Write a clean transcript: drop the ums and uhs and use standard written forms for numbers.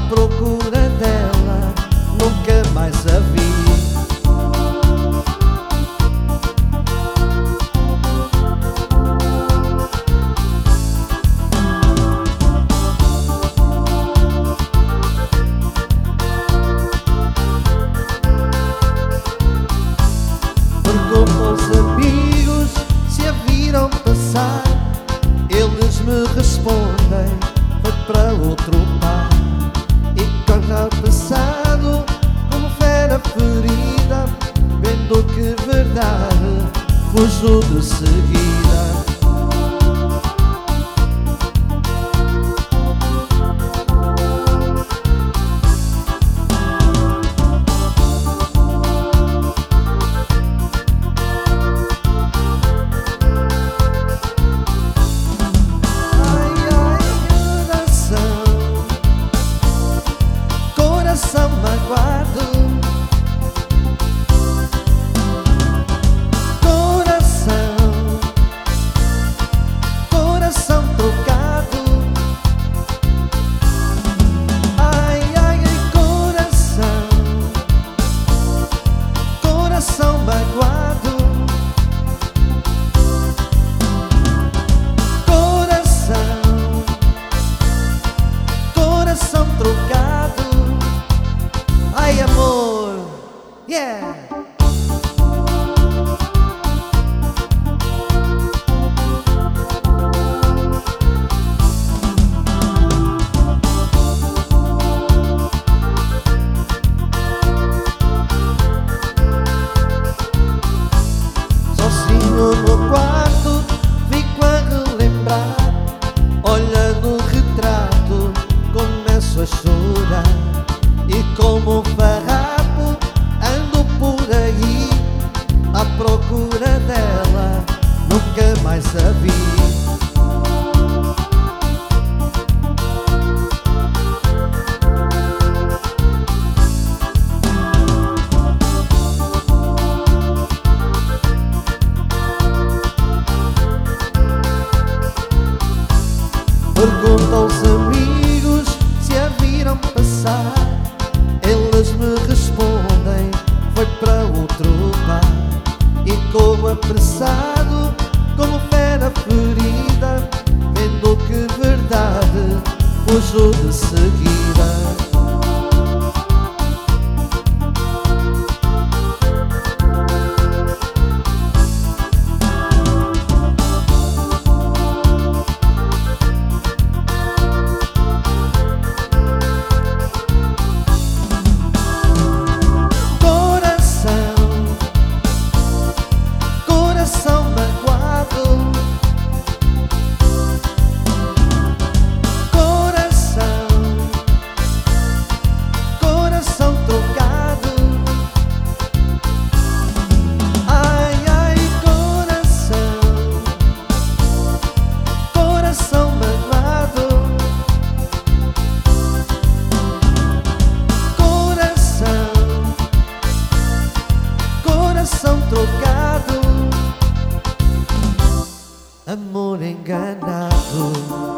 procura dela, nunca mais a vi. Pergunto aos amigos se a viram passar, eles me respondem, foi para outro par. E corre ao passado como fera ferida, vendo que verdade fujo de seguida. Coração magoado, coração trocado. Ai, ai, ai, coração magoado. Coração trocado. Ai, amor, yeah! Sozinho no quarto, fico a relembrar, olhando o retrato, começo a chorar. E como um farrapo ando por aí à procura dela, nunca mais a vi. Pergunto aos amigos se a viram passar, eles me respondem, foi para outro bar. E corro apressado como fera ferida, vendo que verdade fujo de seguida. Coração magoado, coração trocado. Ai, ai, coração magoado. Coração trocado. Amor enganado.